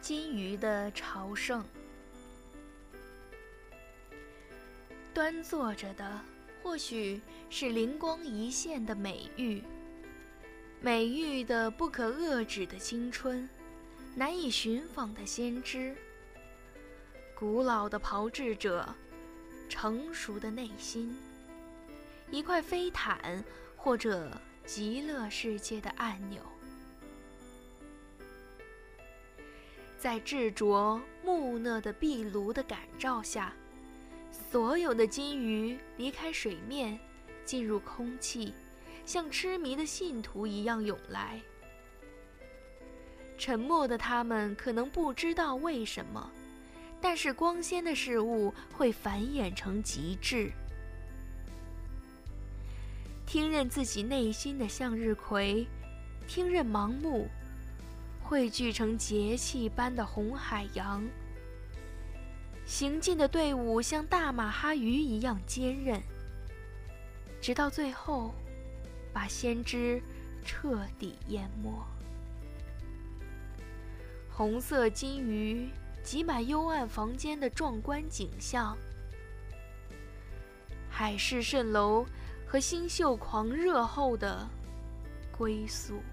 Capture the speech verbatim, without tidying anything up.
金鱼的朝圣。端坐着的或许是灵光一现的美玉，美玉的不可遏止的青春，难以寻访的先知，古老的炮制者，成熟的内心，一块飞毯或者极乐世界的按钮。在执着木讷的壁炉的感召下，所有的金鱼离开水面，进入空气，像痴迷的信徒一样涌来。沉默的他们可能不知道为什么，但是光鲜的事物会繁衍成极致。听任自己内心的向日葵，听任盲目汇聚成节气般的红海洋。行进的队伍像大马哈鱼一样坚韧，直到最后把先知彻底淹没。红色金鱼挤满幽暗房间的壮观景象，海市蜃楼和星宿狂热后的归宿。